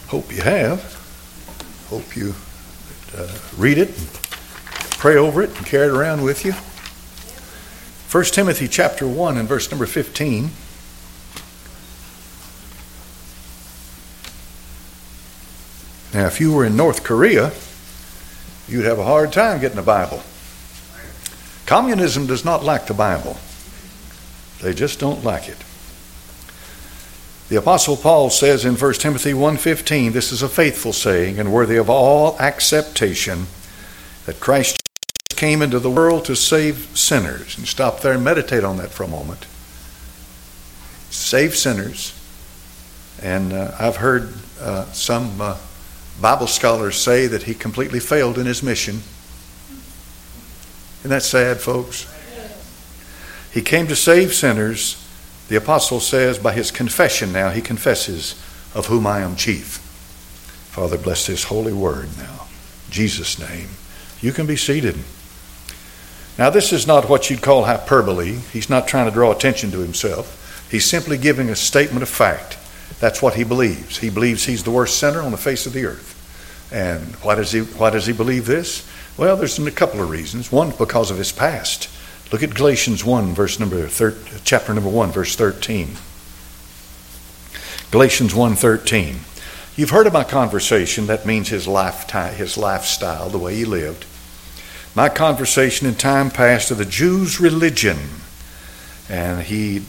Hope you have. Hope you read it, pray over it, and carry it around with you. 1 Timothy chapter 1 and verse number 15. Now, if you were in North Korea, you'd have a hard time getting a Bible. Communism does not like the Bible. They just don't like it. The Apostle Paul says in 1 Timothy 1:15, this is a faithful saying and worthy of all acceptation, that Christ came into the world to save sinners. And stop there and meditate on that for a moment. Save sinners. And I've heard some Bible scholars say that he completely failed in his mission. Isn't that sad, folks? He came to save sinners. The apostle says by his confession now, he confesses, of whom I am chief. Father, bless this holy word now. In Jesus' name. You can be seated. Now, this is not what you'd call hyperbole. He's not trying to draw attention to himself. He's simply giving a statement of fact. That's what he believes. He believes he's the worst sinner on the face of the earth. And why does he believe this? Well, there's a couple of reasons. One, because of his past. Look at Galatians 1, chapter number 1, verse 13. Galatians 1:13. You've heard of my conversation. That means his lifestyle, the way he lived. My conversation in time past to the Jews' religion. And he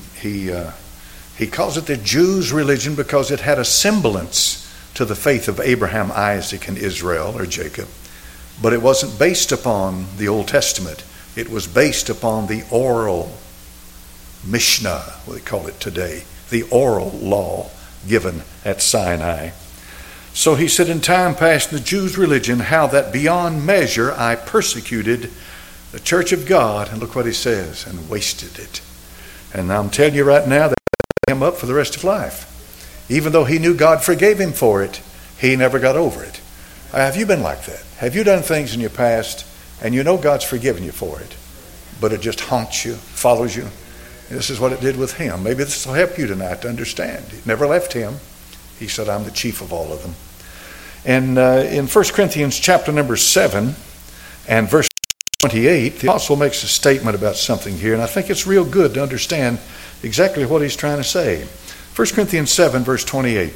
calls it the Jews' religion because it had a semblance to the faith of Abraham, Isaac, and Israel, or Jacob. But it wasn't based upon the Old Testament. It was based upon the oral Mishnah, what they call it today, the oral law given at Sinai. So he said, in time past, the Jews' religion, how that beyond measure I persecuted the church of God, and look what he says, and wasted it. And I'm telling you right now, that him up for the rest of life. Even though he knew God forgave him for it, he never got over it. Have you been like that? Have you done things in your past and you know God's forgiven you for it, but it just haunts you, follows you? This is what it did with him. Maybe this will help you tonight to understand. It never left him. He said, I'm the chief of all of them. And in 1 Corinthians chapter number 7 and verse 28, the apostle makes a statement about something here, and I think it's real good to understand exactly what he's trying to say. 1 Corinthians 7, verse 28.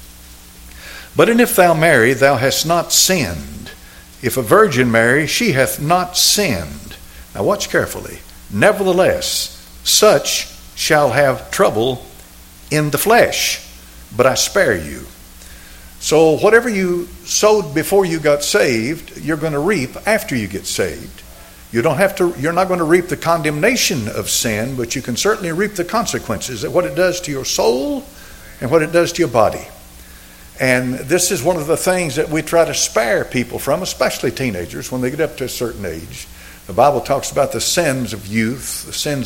But if thou marry, thou hast not sinned. If a virgin marry, she hath not sinned. Now watch carefully. Nevertheless, such shall have trouble in the flesh, but I spare you. So whatever you sowed before you got saved, you're going to reap after you get saved. You're not going to reap the condemnation of sin, but you can certainly reap the consequences of what it does to your soul and what it does to your body. And this is one of the things that we try to spare people from, especially teenagers, when they get up to a certain age. The Bible talks about the sins of youth.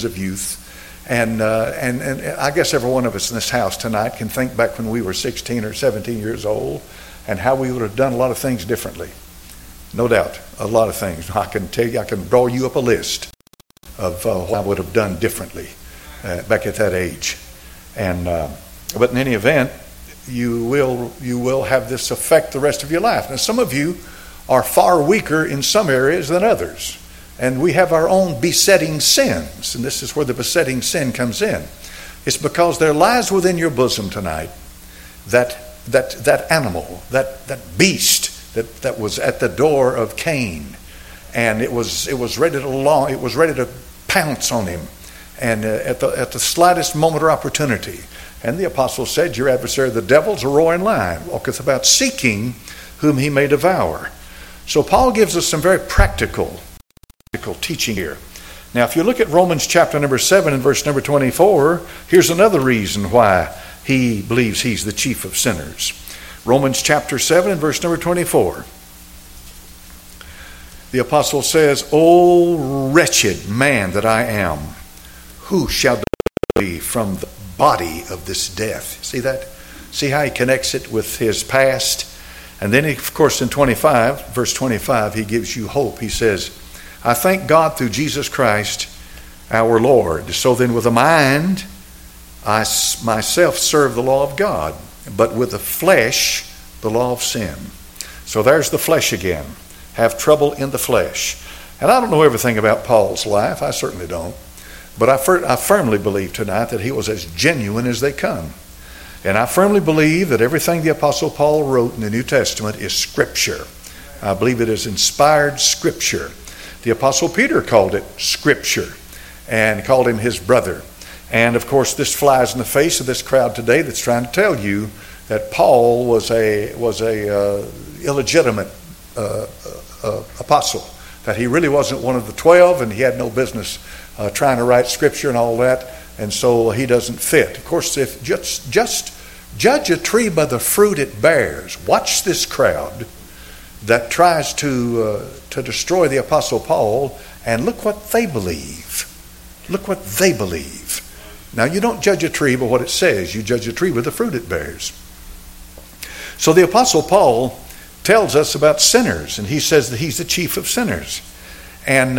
And I guess every one of us in this house tonight can think back when we were 16 or 17 years old and how we would have done a lot of things differently. No doubt, a lot of things. I can tell you, I can draw you up a list of what I would have done differently back at that age. And but in any event, you will have this affect the rest of your life. Now, some of you are far weaker in some areas than others. And we have our own besetting sins. And this is where the besetting sin comes in. It's because there lies within your bosom tonight that animal, that beast that was at the door of Cain. And it was ready to pounce on him. And at the slightest moment or opportunity. And the apostle said, your adversary, the devil's a roaring lion, walketh about seeking whom he may devour. So Paul gives us some very practical teaching here. Now, if you look at Romans chapter number 7 and verse number 24, here's another reason why he believes he's the chief of sinners. Romans chapter 7 and verse number 24. The apostle says, O wretched man that I am, who shall deliver me from the body of this death? See that? See how he connects it with his past? And then, of course, in verse 25, he gives you hope. He says, I thank God through Jesus Christ, our Lord. So then with the mind, I myself serve the law of God, but with the flesh, the law of sin. So there's the flesh again. Have trouble in the flesh. And I don't know everything about Paul's life. I certainly don't. But I firmly believe tonight that he was as genuine as they come. And I firmly believe that everything the Apostle Paul wrote in the New Testament is Scripture. I believe it is inspired Scripture. The Apostle Peter called it Scripture and called him his brother. And of course, this flies in the face of this crowd today that's trying to tell you that Paul was a illegitimate apostle, that he really wasn't one of the 12, and he had no business trying to write Scripture and all that, and so he doesn't fit. Of course, if just judge a tree by the fruit it bears. Watch this crowd that tries to destroy the Apostle Paul, and look what they believe. Look what they believe. Now, you don't judge a tree by what it says. You judge a tree by the fruit it bears. So the Apostle Paul tells us about sinners, and he says that he's the chief of sinners. And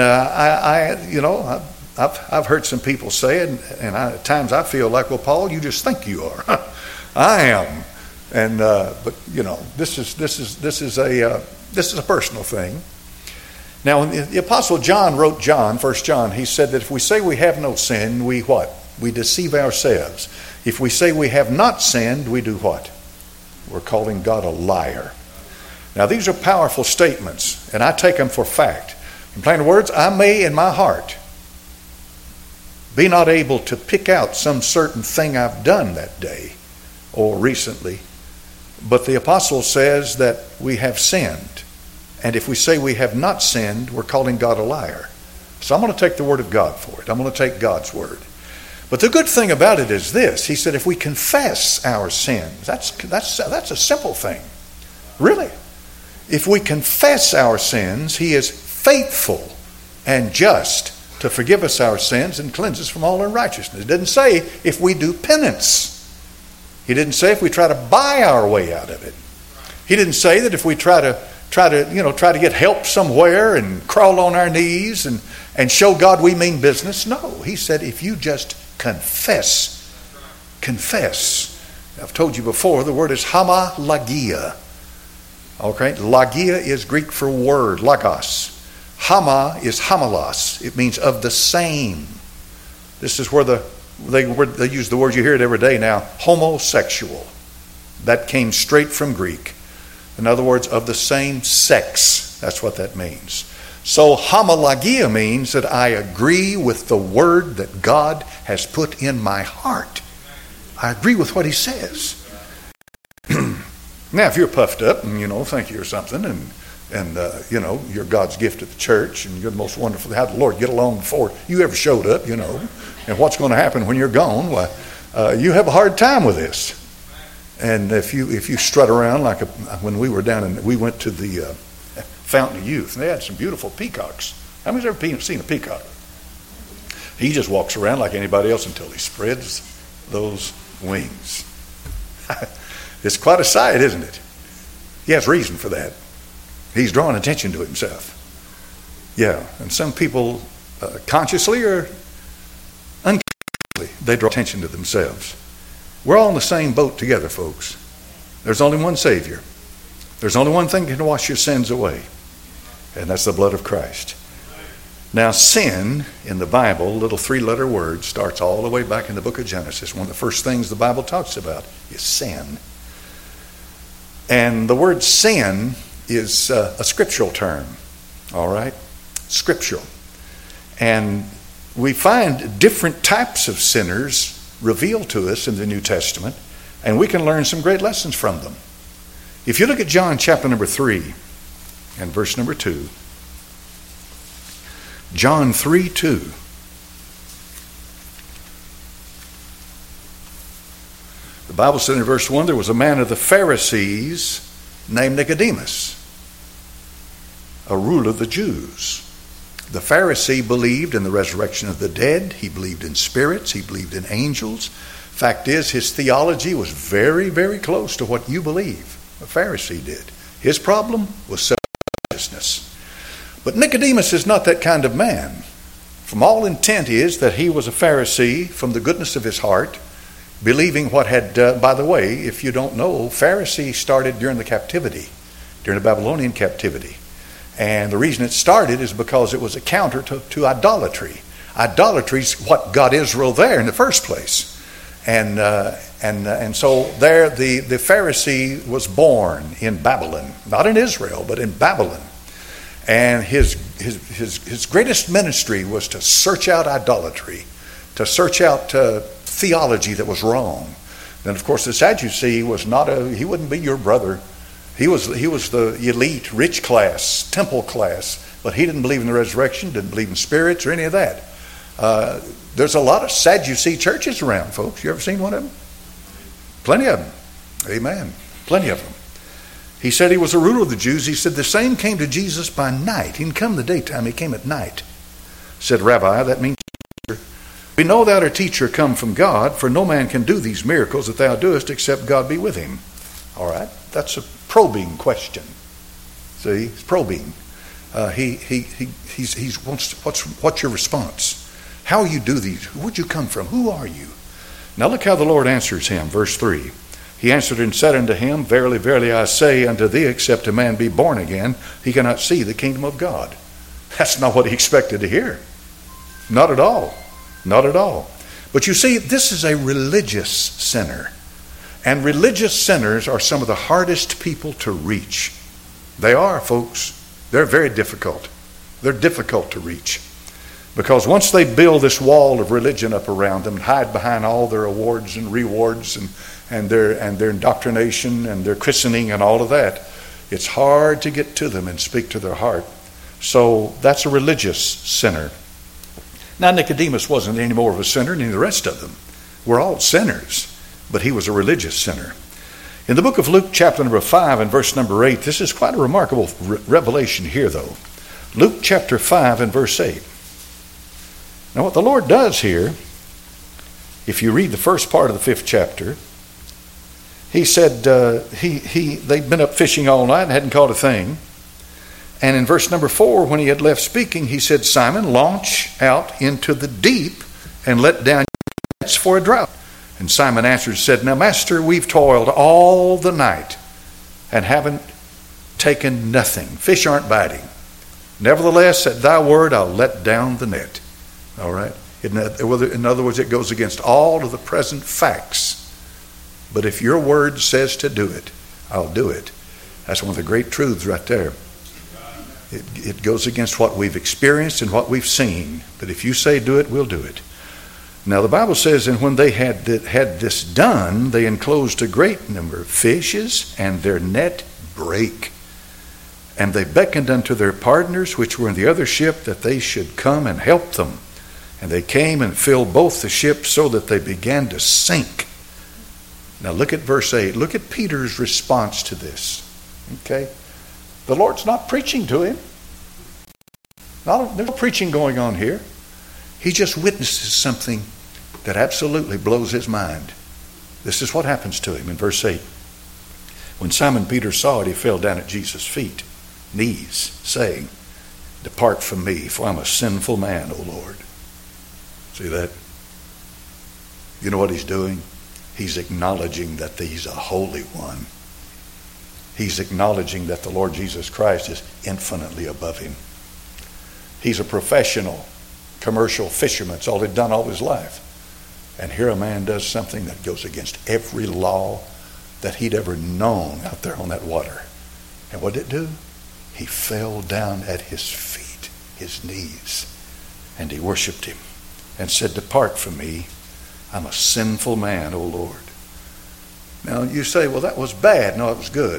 I've heard some people say it, and at times I feel like, well, Paul, you just think you are. I am. And but this is a personal thing. Now, when the Apostle John wrote 1 John, he said that if we say we have no sin, we what? We deceive ourselves. If we say we have not sinned, we do what? We're calling God a liar. Now, these are powerful statements, and I take them for fact. In plain words, I may in my heart be not able to pick out some certain thing I've done that day or recently, but the apostle says that we have sinned. And if we say we have not sinned, we're calling God a liar. So I'm going to take the word of God for it. I'm going to take God's word. But the good thing about it is this. He said if we confess our sins, that's a simple thing. Really. If we confess our sins, he is faithful and just to forgive us our sins and cleanse us from all unrighteousness. It didn't say if we do penance. He didn't say if we try to buy our way out of it. He didn't say that if we try to get help somewhere and crawl on our knees and show God we mean business. No, he said if you just confess. I've told you before, the word is homologia. Okay, logia is Greek for word, logos. Hama is homolos. It means of the same. This is where they use the word, you hear it every day now, homosexual. That came straight from Greek. In other words, of the same sex. That's what that means. So homologia means that I agree with the word that God has put in my heart. I agree with what he says. Now, if you're puffed up and, think you're something and you're God's gift to the church and you're the most wonderful, how'd the Lord get along before you ever showed up, and what's going to happen when you're gone? Well, you have a hard time with this. And if you strut around when we were we went to the Fountain of Youth, and they had some beautiful peacocks. How many's ever seen a peacock? He just walks around like anybody else until he spreads those wings. It's quite a sight, isn't it? He has reason for that. He's drawing attention to himself. Yeah, and some people, consciously or unconsciously, they draw attention to themselves. We're all in the same boat together, folks. There's only one Savior. There's only one thing that can wash your sins away, and that's the blood of Christ. Now, sin in the Bible, little 3-letter word, starts all the way back in the book of Genesis. One of the first things the Bible talks about is sin. And the word sin is a scriptural term, all right? Scriptural. And we find different types of sinners revealed to us in the New Testament, and we can learn some great lessons from them. If you look at John chapter number 3 and verse number 2, John 3:2. The Bible said in verse 1, there was a man of the Pharisees named Nicodemus, a ruler of the Jews. The Pharisee believed in the resurrection of the dead. He believed in spirits. He believed in angels. Fact is, his theology was very, very close to what you believe. The Pharisee did. His problem was self-righteousness. But Nicodemus is not that kind of man. From all intent is that he was a Pharisee from the goodness of his heart. believing what had, by the way, if you don't know, Pharisee started during the captivity, during the Babylonian captivity. And the reason it started is because it was a counter to idolatry. Idolatry is what got Israel there in the first place. And so there the Pharisee was born in Babylon, not in Israel, but in Babylon. And his greatest ministry was to search out idolatry, to search out theology that was wrong. Then, of course, the Sadducee was he wouldn't be your brother. He was the elite, rich class, temple class, but he didn't believe in the resurrection, didn't believe in spirits or any of that. There's a lot of Sadducee churches around, folks. You ever seen one of them? Plenty of them. Amen. Plenty of them. He said he was a ruler of the Jews. He said the same came to Jesus by night. He didn't come in the daytime. He came at night. Said, Rabbi, that means we know thou art a teacher come from God, for no man can do these miracles that thou doest except God be with him. All right. That's a probing question. See, he's probing. He wants. What's your response? How you do these? Where'd you come from? Who are you? Now look how the Lord answers him. Verse 3. He answered and said unto him, Verily, verily, I say unto thee, except a man be born again, he cannot see the kingdom of God. That's not what he expected to hear. Not at all. Not at all. But you see, this is a religious sinner. And religious sinners are some of the hardest people to reach. They are, folks. They're very difficult. They're difficult to reach. Because once they build this wall of religion up around them, hide behind all their awards and rewards and their indoctrination and their christening and all of that, it's hard to get to them and speak to their heart. So that's a religious sinner. Now Nicodemus wasn't any more of a sinner than the rest of them. We're all sinners, but he was a religious sinner. In the book of Luke chapter number 5 and verse number 8, this is quite a remarkable revelation here though. Luke chapter 5 and verse 8. Now what the Lord does here, if you read the first part of the 5th chapter, he said they'd been up fishing all night and hadn't caught a thing. And in verse number 4, when he had left speaking, he said, Simon, launch out into the deep and let down your nets for a drought. And Simon answered and said, Now, Master, we've toiled all the night and haven't taken nothing. Fish aren't biting. Nevertheless, at thy word, I'll let down the net. All right? In other words, it goes against all of the present facts. But if your word says to do it, I'll do it. That's one of the great truths right there. It goes against what we've experienced and what we've seen. But if you say do it, we'll do it. Now the Bible says, and when they had this done, they enclosed a great number of fishes, and their net brake. And they beckoned unto their partners, which were in the other ship, that they should come and help them. And they came and filled both the ships, so that they began to sink. Now look at verse 8. Look at Peter's response to this. Okay? The Lord's not preaching to him. There's no preaching going on here. He just witnesses something that absolutely blows his mind. This is what happens to him in verse 8. When Simon Peter saw it, he fell down at Jesus' feet, knees, saying, Depart from me, for I'm a sinful man, O Lord. See that? You know what he's doing? He's acknowledging that he's a holy one. He's acknowledging that the Lord Jesus Christ is infinitely above him. He's a professional commercial fisherman. It's all he'd done all his life. And here a man does something that goes against every law that he'd ever known out there on that water. And what did it do? He fell down at his feet, his knees, and he worshiped him and said, Depart from me. I'm a sinful man, O Lord. Now you say, well, that was bad. No, it was good.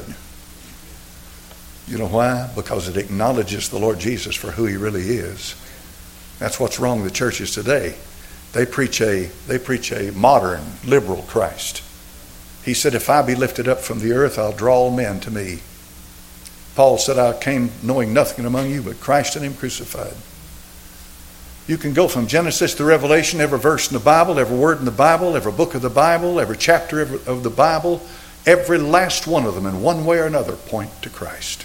You know why? Because it acknowledges the Lord Jesus for who he really is. That's what's wrong with the churches today. They preach a modern, liberal Christ. He said, if I be lifted up from the earth, I'll draw all men to me. Paul said, I came knowing nothing among you but Christ and him crucified. You can go from Genesis to Revelation, every verse in the Bible, every word in the Bible, every book of the Bible, every chapter of the Bible, every last one of them in one way or another point to Christ.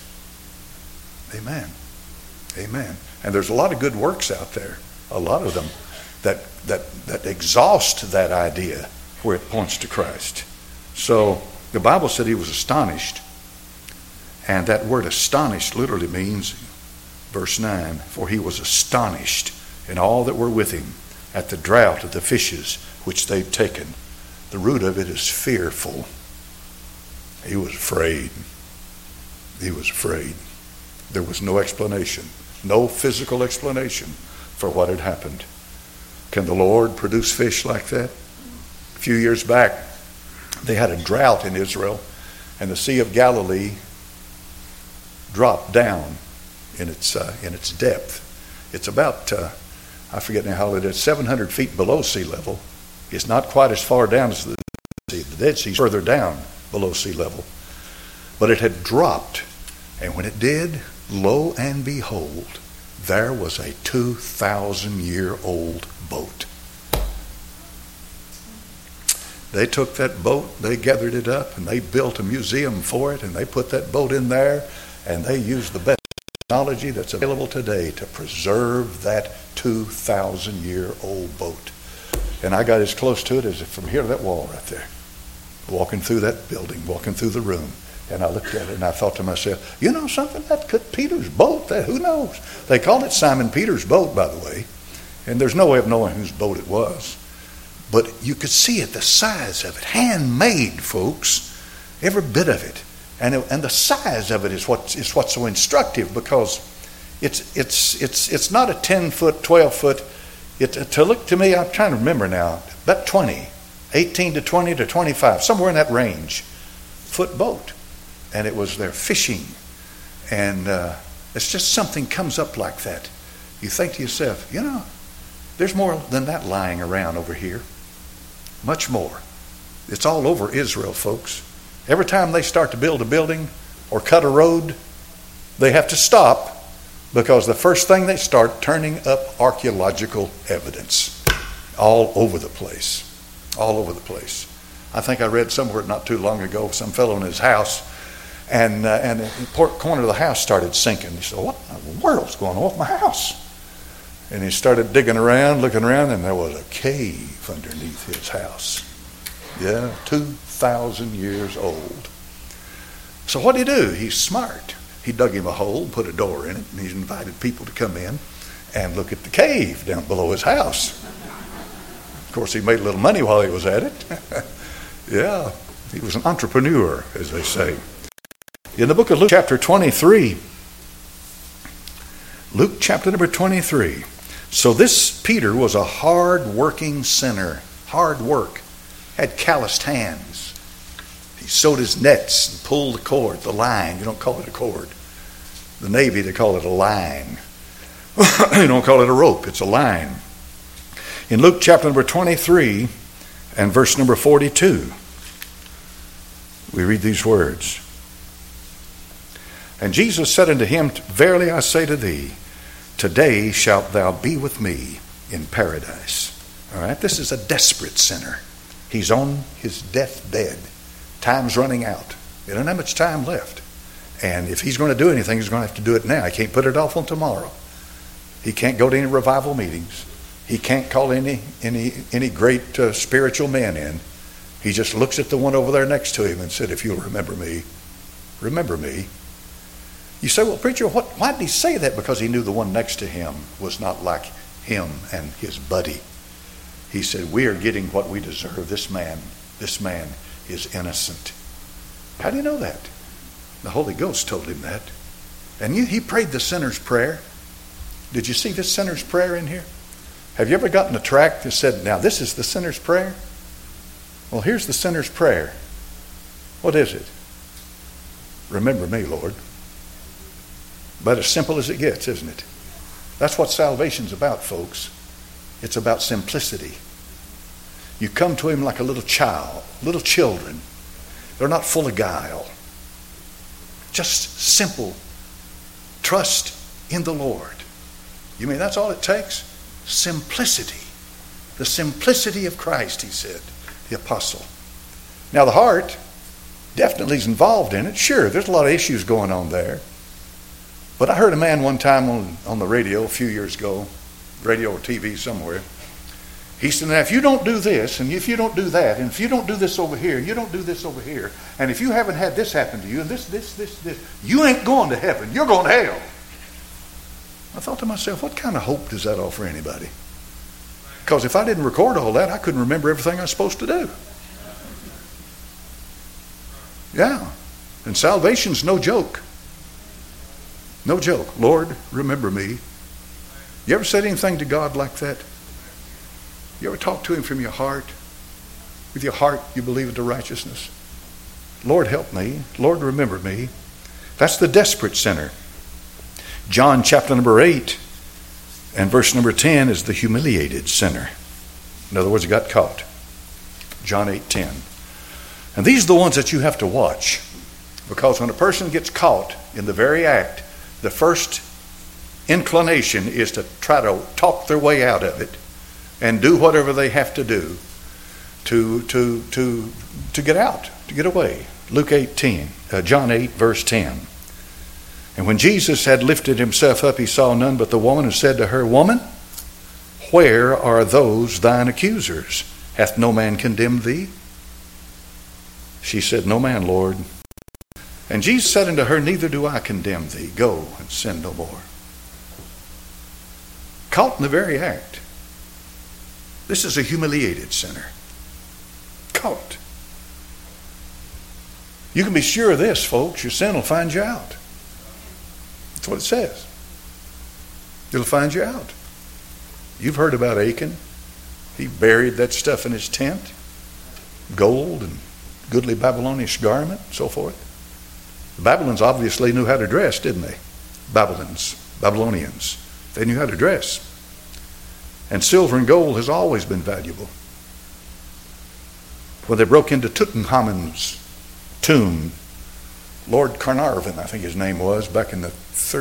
Amen. Amen. And there's a lot of good works out there, a lot of them that exhaust that idea where it points to Christ. So the Bible said he was astonished. And that word astonished literally means, verse 9, for he was astonished and all that were with him at the draught of the fishes which they'd taken. The root of it is fearful. He was afraid. He was afraid. There was no explanation, no physical explanation for what had happened. Can the Lord produce fish like that? A few years back, they had a drought in Israel, and the Sea of Galilee dropped down in its depth. It's about, I forget now how it is, 700 feet below sea level. It's not quite as far down as the Sea. The Dead Sea is further down below sea level. But it had dropped, and when it did, lo and behold, there was a 2,000-year-old boat. They took that boat, they gathered it up, and they built a museum for it, and they put that boat in there, and they used the best technology that's available today to preserve that 2,000-year-old boat. And I got as close to it as from here to that wall right there, walking through that building, walking through the room. And I looked at it and I thought to myself, you know something, that could Peter's boat, that, who knows? They called it Simon Peter's boat, by the way. And there's no way of knowing whose boat it was. But you could see it, the size of it, handmade, folks, every bit of it. And the size of it is what's so instructive, because it's not a 10-foot, 12-foot. To look to me, I'm trying to remember now, about 20, 18 to 20 to 25, somewhere in that range, foot boat. And it was there fishing. And it's just something comes up like that. You think to yourself, you know, there's more than that lying around over here. Much more. It's all over Israel, folks. Every time they start to build a building or cut a road, they have to stop, because the first thing they start turning up archaeological evidence all over the place. All over the place. I think I read somewhere not too long ago, some fellow in his house, and the corner of the house started sinking. He said, what in the world's going on with my house? And he started digging around, looking around, and there was a cave underneath his house. Yeah, 2,000 years old. So what did he do? He's smart. He dug him a hole, put a door in it, and he's invited people to come in and look at the cave down below his house. Of course, he made a little money while he was at it. Yeah, he was an entrepreneur, as they say. In the book of Luke, chapter 23, Luke chapter number 23. So this Peter was a hard-working sinner, hard work, had calloused hands. He sewed his nets and pulled the cord, the line. You don't call it a cord. The Navy, they call it a line. You don't call it a rope, it's a line. In Luke chapter number 23 and verse number 42, we read these words. And Jesus said unto him, verily I say to thee, today shalt thou be with me in paradise. All right, this is a desperate sinner. He's on his deathbed. Time's running out. He doesn't have much time left. And if he's going to do anything, he's going to have to do it now. He can't put it off on tomorrow. He can't go to any revival meetings. He can't call any great spiritual men in. He just looks at the one over there next to him and said, if you'll remember me, remember me. You say, well, preacher, why did he say that? Because he knew the one next to him was not like him and his buddy. He said, we are getting what we deserve. This man is innocent. How do you know that? The Holy Ghost told him that. And he prayed the sinner's prayer. Did you see this sinner's prayer in here? Have you ever gotten a tract that said, now this is the sinner's prayer? Well, here's the sinner's prayer. What is it? Remember me, Lord. But as simple as it gets, isn't it? That's what salvation's about, folks. It's about simplicity. You come to him like a little child, little children. They're not full of guile. Just simple trust in the Lord. You mean that's all it takes? Simplicity. The simplicity of Christ, he said, the apostle. Now the heart definitely is involved in it. Sure, there's a lot of issues going on there. But I heard a man one time on the radio a few years ago, radio or TV somewhere. He said, now if you don't do this, and if you don't do that, and if you don't do this over here, and you don't do this over here, and if you haven't had this happen to you, and this, you ain't going to heaven. You're going to hell. I thought to myself, what kind of hope does that offer anybody? Because if I didn't record all that, I couldn't remember everything I was supposed to do. Yeah. And salvation's no joke. No joke. Lord, remember me. You ever said anything to God like that? You ever talk to him from your heart? With your heart, you believe into righteousness. Lord, help me. Lord, remember me. That's the desperate sinner. John chapter number 8 and verse number 10 is the humiliated sinner. In other words, he got caught. John 8:10. And these are the ones that you have to watch. Because when a person gets caught in the very act, the first inclination is to try to talk their way out of it and do whatever they have to do to get out, to get away. John 8, verse 10. And when Jesus had lifted himself up, he saw none but the woman, and said to her, Woman, where are those thine accusers? Hath no man condemned thee? She said, No man, Lord. And Jesus said unto her, Neither do I condemn thee. Go and sin no more. Caught in the very act. This is a humiliated sinner. Caught. You can be sure of this, folks. Your sin will find you out. That's what it says. It'll find you out. You've heard about Achan. He buried that stuff in his tent. Gold and goodly Babylonish garment, so forth. The Babylons obviously knew how to dress, didn't they? Babylonians. They knew how to dress. And silver and gold has always been valuable. When they broke into Tutankhamun's tomb, Lord Carnarvon, I think his name was, back in the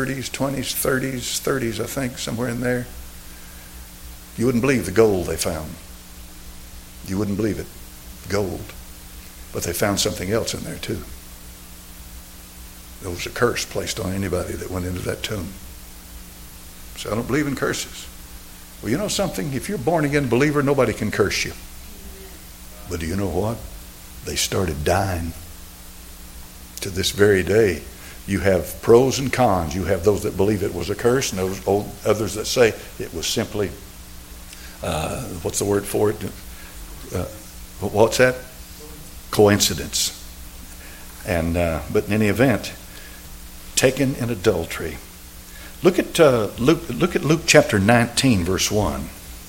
30s, I think, somewhere in there. You wouldn't believe the gold they found. You wouldn't believe it. Gold. But they found something else in there too. There was a curse placed on anybody that went into that tomb. So I don't believe in curses. Well, you know something? If you're a born-again believer, nobody can curse you. But do you know what? They started dying. To this very day, you have pros and cons. You have those that believe it was a curse, and those others that say it was simply, what's the word for it? What's that? Coincidence. And but in any event, taken in adultery. Look at Luke chapter 19, verse 1.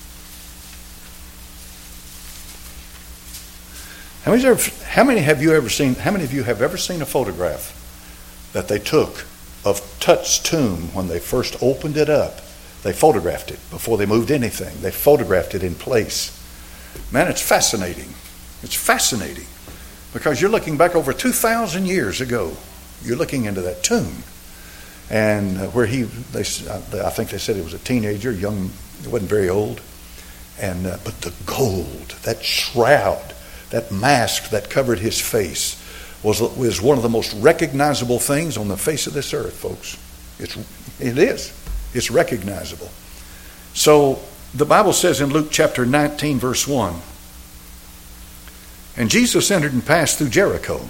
How many of you have ever seen a photograph that they took of Tut's tomb when they first opened it up? They photographed it before they moved anything. They photographed it in place. Man, it's fascinating. It's fascinating because you're looking back over 2,000 years ago. You're looking into that tomb, and where I think they said he was a teenager, young, he wasn't very old, and but the gold, that shroud, that mask that covered his face was one of the most recognizable things on the face of this earth, folks. It is. It's recognizable. So the Bible says in Luke chapter 19, verse 1, and Jesus entered and passed through Jericho.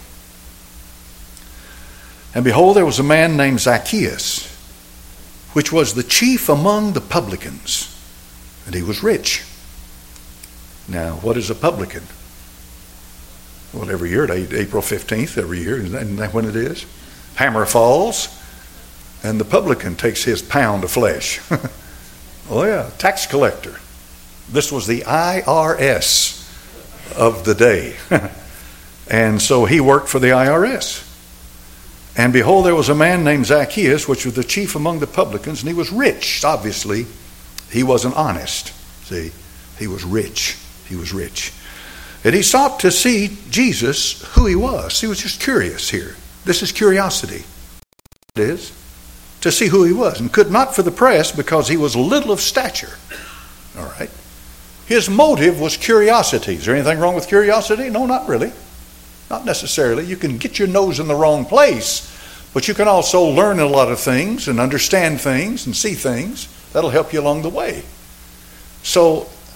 And behold, there was a man named Zacchaeus, which was the chief among the publicans, and he was rich. Now, what is a publican? Well, every year, April 15th, every year, isn't that when it is? Hammer falls, and the publican takes his pound of flesh. Oh yeah, tax collector. This was the IRS of the day. And so he worked for the IRS. And behold, there was a man named Zacchaeus, which was the chief among the publicans, and he was rich. Obviously, he wasn't honest. See, he was rich. He was rich. And he sought to see Jesus, who he was. He was just curious here. This is curiosity. It is. To see who he was. And could not for the press because he was little of stature. All right. His motive was curiosity. Is there anything wrong with curiosity? No, not really. Not necessarily. You can get your nose in the wrong place, but you can also learn a lot of things and understand things and see things. That'll help you along the way. So,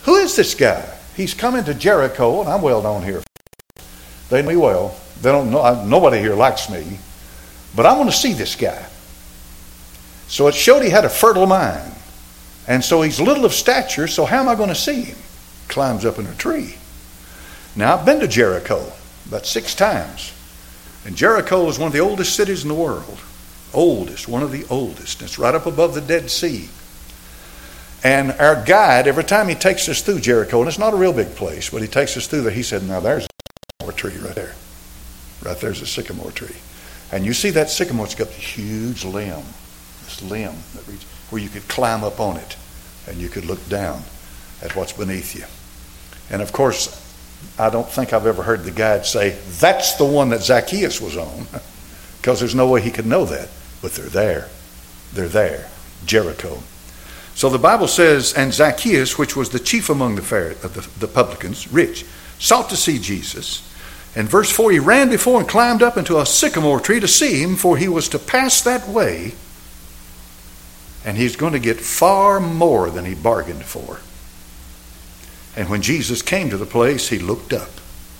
who is this guy? He's coming to Jericho, and I'm well known here. They know me well. They don't know. Nobody here likes me. But I want to see this guy. So it showed he had a fertile mind. And so he's little of stature, so how am I going to see him? Climbs up in a tree. Now, I've been to Jericho about 6 times. And Jericho is one of the oldest cities in the world. Oldest, one of the oldest. It's right up above the Dead Sea. And our guide, every time he takes us through Jericho, and it's not a real big place, but he takes us through there, he said, now there's a sycamore tree right there. Right there's a sycamore tree. And you see that sycamore, it's got a huge limb. This limb that reaches, where you could climb up on it and you could look down at what's beneath you. And of course, I don't think I've ever heard the guide say, that's the one that Zacchaeus was on, because there's no way he could know that. But they're there. They're there. Jericho. So the Bible says, and Zacchaeus, which was the chief among the publicans, rich, sought to see Jesus. And verse 4, he ran before and climbed up into a sycamore tree to see him, for he was to pass that way, and he's going to get far more than he bargained for. And when Jesus came to the place, he looked up.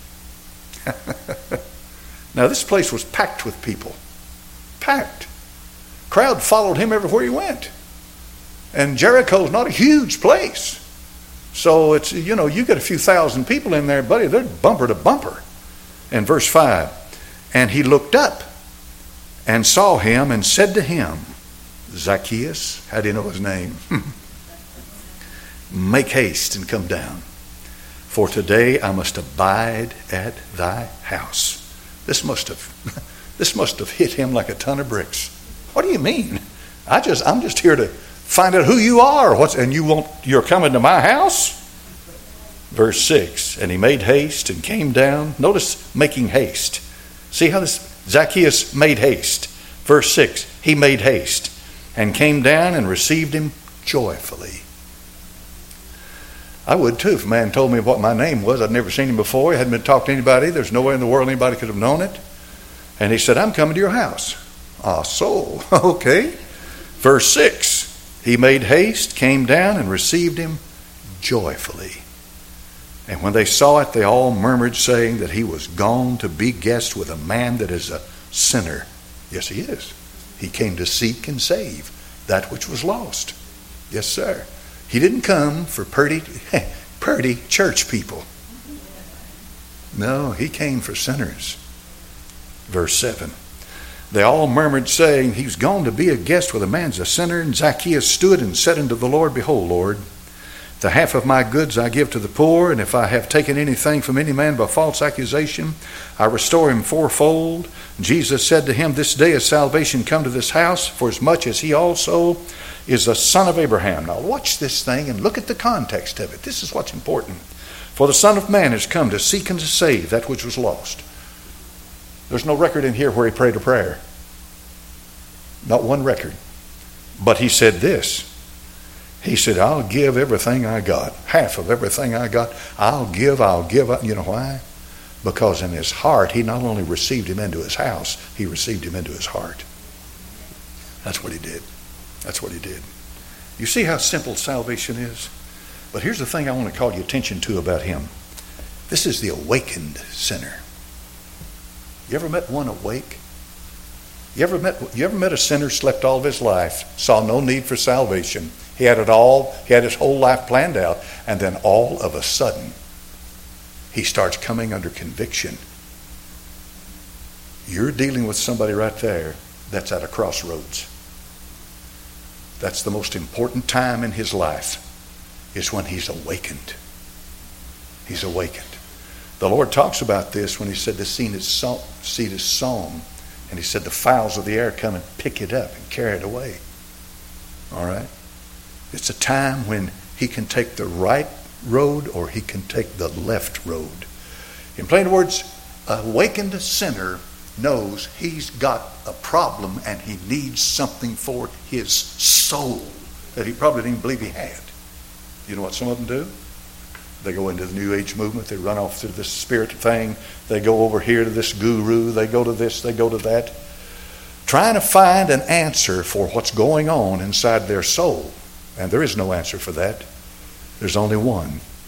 Now this place was packed with people. Packed. Crowd followed him everywhere he went. And Jericho's not a huge place. So it's, you get a few thousand people in there, buddy, they're bumper to bumper. And verse 5, and he looked up and saw him and said to him, Zacchaeus, how do you know his name? Make haste and come down, for today I must abide at thy house. This must have hit him like a ton of bricks. What do you mean? I'm just here to find out who you are. You're coming to my house? Verse 6, and he made haste and came down. Notice making haste. See how this Zacchaeus made haste. Verse 6, he made haste and came down and received him joyfully. I would too if a man told me what my name was. I'd never seen him before. He hadn't been talked to anybody. There's no way in the world anybody could have known it. And he said, I'm coming to your house. So, okay. Verse 6, he made haste, came down and received him joyfully. And when they saw it, they all murmured, saying that he was gone to be guest with a man that is a sinner. Yes, he is. He came to seek and save that which was lost. Yes, sir. He didn't come for purdy church people. No, he came for sinners. Verse 7. They all murmured, saying, he's gone to be a guest with a man that's a sinner. And Zacchaeus stood and said unto the Lord, behold, Lord, the half of my goods I give to the poor, and if I have taken anything from any man by false accusation, I restore him fourfold. Jesus said to him, this day is salvation come to this house, for as much as he also is the son of Abraham. Now watch this thing and look at the context of it. This is what's important. For the Son of Man has come to seek and to save that which was lost. There's no record in here where he prayed a prayer. Not one record. But he said this. He said, I'll give everything I got. Half of everything I got. I'll give. You know why? Because in his heart, he not only received him into his house, he received him into his heart. That's what he did. That's what he did. You see how simple salvation is? But here's the thing I want to call your attention to about him. This is the awakened sinner. You ever met one awake? You ever met a sinner, slept all of his life, saw no need for salvation? He had it all. He had his whole life planned out. And then all of a sudden, he starts coming under conviction. You're dealing with somebody right there that's at a crossroads. That's the most important time in his life, is when he's awakened. He's awakened. The Lord talks about this when he said the seed is sown. And he said the fowls of the air come and pick it up and carry it away. All right? It's a time when he can take the right road or he can take the left road. In plain words, an awakened sinner knows he's got a problem and he needs something for his soul that he probably didn't believe he had. You know what some of them do? They go into the New Age movement. They run off to this spirit thing. They go over here to this guru. They go to this. They go to that. Trying to find an answer for what's going on inside their soul. And there is no answer for that. There's only one.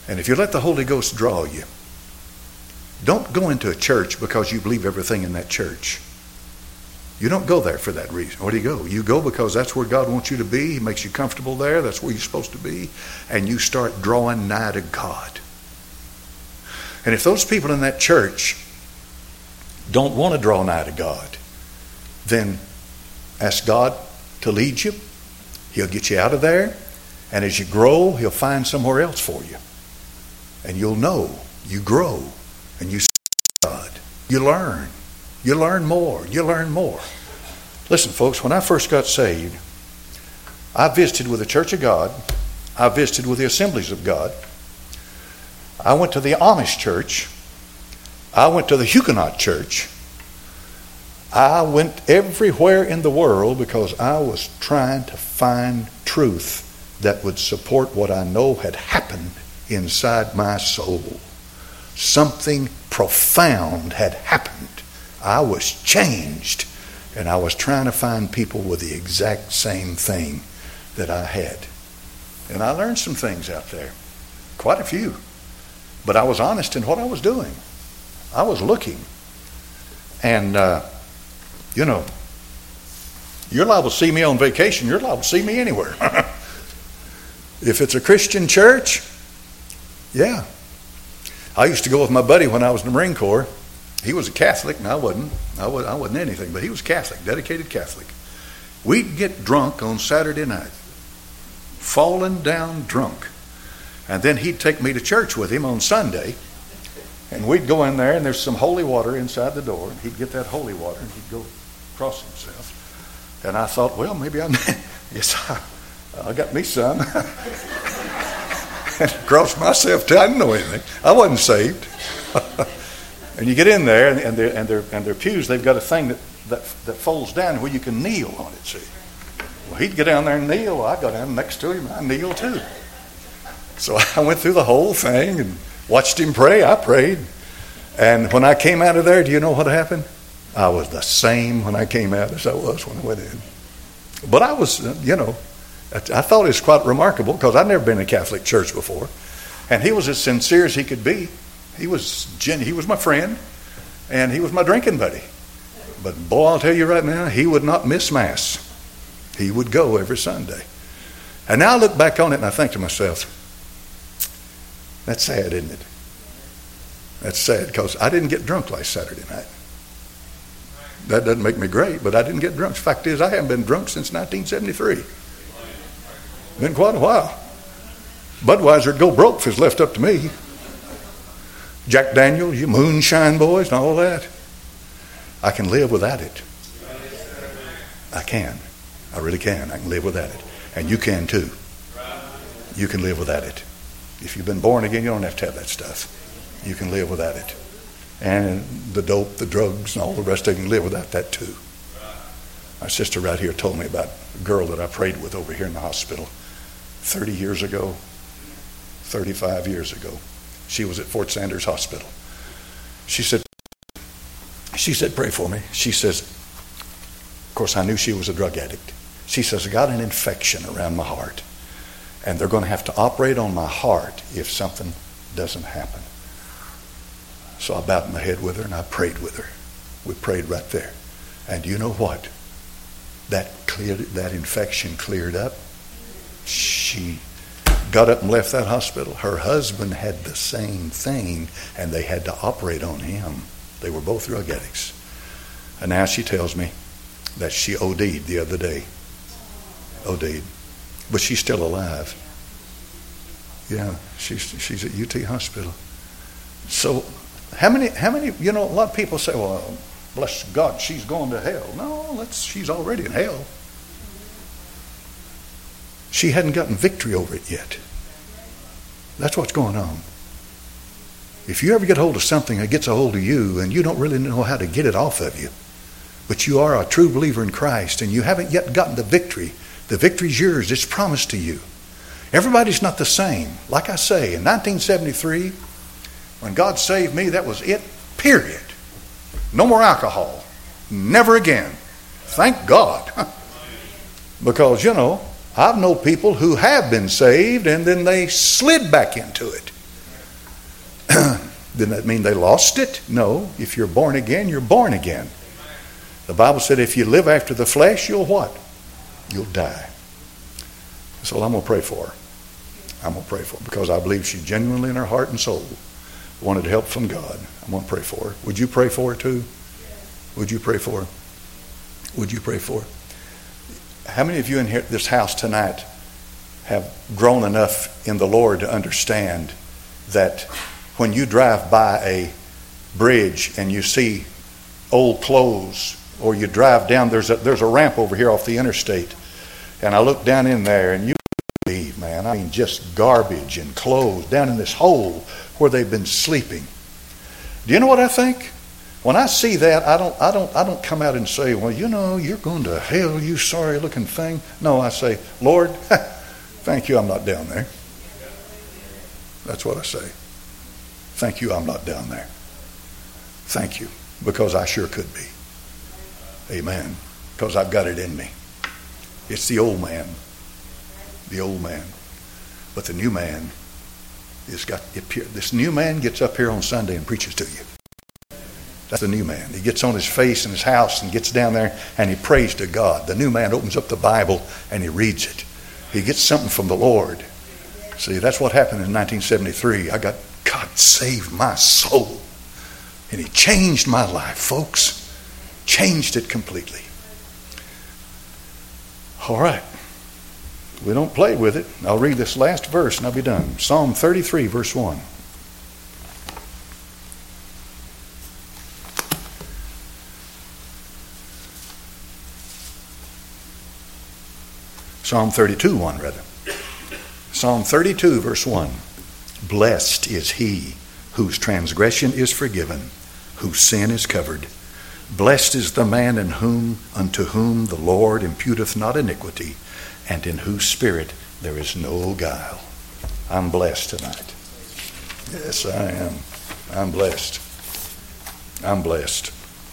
And if you let the Holy Ghost draw you, don't go into a church because you believe everything in that church. You don't go there for that reason. Where do you go? You go because that's where God wants you to be. He makes you comfortable there. That's where you're supposed to be. And you start drawing nigh to God. And if those people in that church don't want to draw nigh to God, then ask God to lead you. He'll get you out of there. And as you grow, He'll find somewhere else for you. And you'll know. You grow. And you see God. You learn. You learn more. You learn more. Listen, folks, when I first got saved, I visited with the Church of God. I visited with the Assemblies of God. I went to the Amish church. I went to the Huguenot church. I went everywhere in the world because I was trying to find truth that would support what I know had happened inside my soul. Something profound had happened. I was changed, and I was trying to find people with the exact same thing that I had. And I learned some things out there, quite a few. But I was honest in what I was doing. I was looking. And, you're liable to see me on vacation. You're liable to see me anywhere. If it's a Christian church, yeah. I used to go with my buddy when I was in the Marine Corps. He was a Catholic, and I wasn't. I wasn't anything, but he was Catholic, dedicated Catholic. We'd get drunk on Saturday night, falling down drunk. And then he'd take me to church with him on Sunday, and we'd go in there, and there's some holy water inside the door, and he'd get that holy water, and he'd go cross himself. And I thought, well, maybe I got me some. And crossed myself too. I didn't know anything. I wasn't saved. And you get in there, and their pews, they've got a thing that folds down where you can kneel on it, see. Well, he'd get down there and kneel. I got down next to him, and I kneel too. So I went through the whole thing and watched him pray. I prayed. And when I came out of there, do you know what happened? I was the same when I came out as I was when I went in. But I was, I thought it was quite remarkable because I'd never been in a Catholic church before. And he was as sincere as he could be. He was my friend, and he was my drinking buddy. But boy, I'll tell you right now, he would not miss Mass. He would go every Sunday. And now I look back on it and I think to myself, that's sad, isn't it? That's sad because I didn't get drunk last Saturday night. That doesn't make me great, but I didn't get drunk. The fact is, I haven't been drunk since 1973. Been quite a while. Budweiser go broke if it's left up to me. Jack Daniels, you moonshine boys and all that. I can live without it. I can. I really can. I can live without it. And you can too. You can live without it. If you've been born again, you don't have to have that stuff. You can live without it. And the dope, the drugs, and all the rest of you can live without that too. My sister right here told me about a girl that I prayed with over here in the hospital 30 years ago, 35 years ago. She was at Fort Sanders Hospital. She said, pray for me. She says, of course, I knew she was a drug addict. She says, I got an infection around my heart, and they're going to have to operate on my heart if something doesn't happen. So I bowed my head with her, and I prayed with her. We prayed right there. And you know what? That infection cleared up. She got up and left that hospital. Her husband had the same thing, and they had to operate on him. They were both drug addicts. And now she tells me that she OD'd the other day. OD'd. But she's still alive. Yeah, she's at UT Hospital. So how many, a lot of people say, well, bless God, she's going to hell. No, she's already in hell. She hadn't gotten victory over it yet. That's what's going on. If you ever get hold of something that gets a hold of you and you don't really know how to get it off of you, but you are a true believer in Christ and you haven't yet gotten the victory's yours. It's promised to you. Everybody's not the same. Like I say, in 1973, when God saved me, that was it, period. No more alcohol. Never again. Thank God. Because, I've known people who have been saved and then they slid back into it. Didn't that mean they lost it? No. If you're born again, you're born again. The Bible said if you live after the flesh, you'll what? You'll die. That's all I'm going to pray for her. I'm going to pray for her because I believe she genuinely in her heart and soul wanted help from God. I'm going to pray for her. Would you pray for her too? Would you pray for her? Would you pray for her? How many of you in here, this house tonight have grown enough in the Lord to understand that when you drive by a bridge and you see old clothes, or you drive down, there's a ramp over here off the interstate, and I look down in there and you believe, man, I mean just garbage and clothes down in this hole where they've been sleeping. Do you know what I think? When I see that, I don't come out and say, well, you know, you're going to hell, you sorry looking thing. No, I say, Lord, thank you I'm not down there. That's what I say. Thank you I'm not down there. Thank you, because I sure could be. Amen. Because I've got it in me. It's the old man. The old man. But the new man is got this new man gets up here on Sunday and preaches to you. That's the new man. He gets on his face in his house and gets down there and he prays to God. The new man opens up the Bible and he reads it. He gets something from the Lord. See, that's what happened in 1973. God saved my soul. And he changed my life, folks. Changed it completely. All right. We don't play with it. I'll read this last verse and I'll be done. Psalm 33, verse 1. Psalm 32, 1 rather. Psalm 32, verse 1. Blessed is he whose transgression is forgiven, whose sin is covered. Blessed is the man unto whom the Lord imputeth not iniquity, and in whose spirit there is no guile. I'm blessed tonight. Yes, I am. I'm blessed. I'm blessed.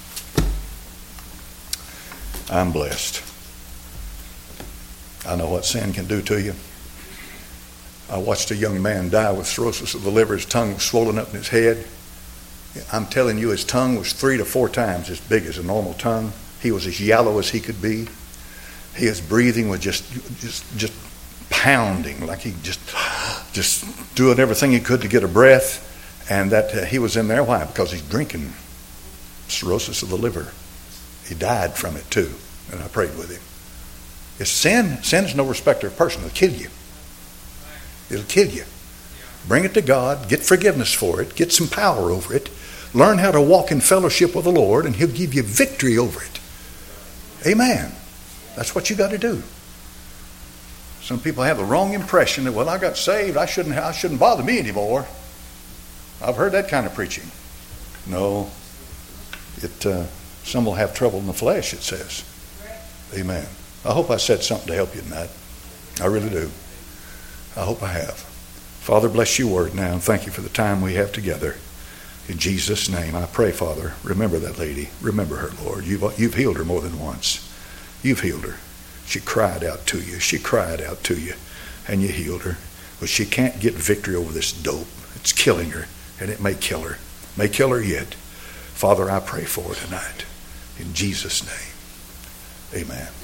I'm blessed. I know what sin can do to you. I watched a young man die with cirrhosis of the liver. His tongue was swollen up in his head. I'm telling you, his tongue was 3 to 4 times as big as a normal tongue. He was as yellow as he could be. His breathing was just pounding, like he just doing everything he could to get a breath. And that he was in there. Why? Because he's drinking cirrhosis of the liver. He died from it too. And I prayed with him. It's sin. Sin is no respecter of person. It'll kill you. It'll kill you. Bring it to God. Get forgiveness for it. Get some power over it. Learn how to walk in fellowship with the Lord, and He'll give you victory over it. Amen. That's what you got to do. Some people have the wrong impression that, well, I got saved. I shouldn't bother me anymore. I've heard that kind of preaching. No. Some will have trouble in the flesh, it says. Amen. I hope I said something to help you tonight. I really do. I hope I have. Father, bless your word now, and thank you for the time we have together. In Jesus' name, I pray, Father, remember that lady. Remember her, Lord. You've healed her more than once. You've healed her. She cried out to you. She cried out to you, and you healed her. But she can't get victory over this dope. It's killing her, and it may kill her. May kill her yet. Father, I pray for her tonight. In Jesus' name, amen.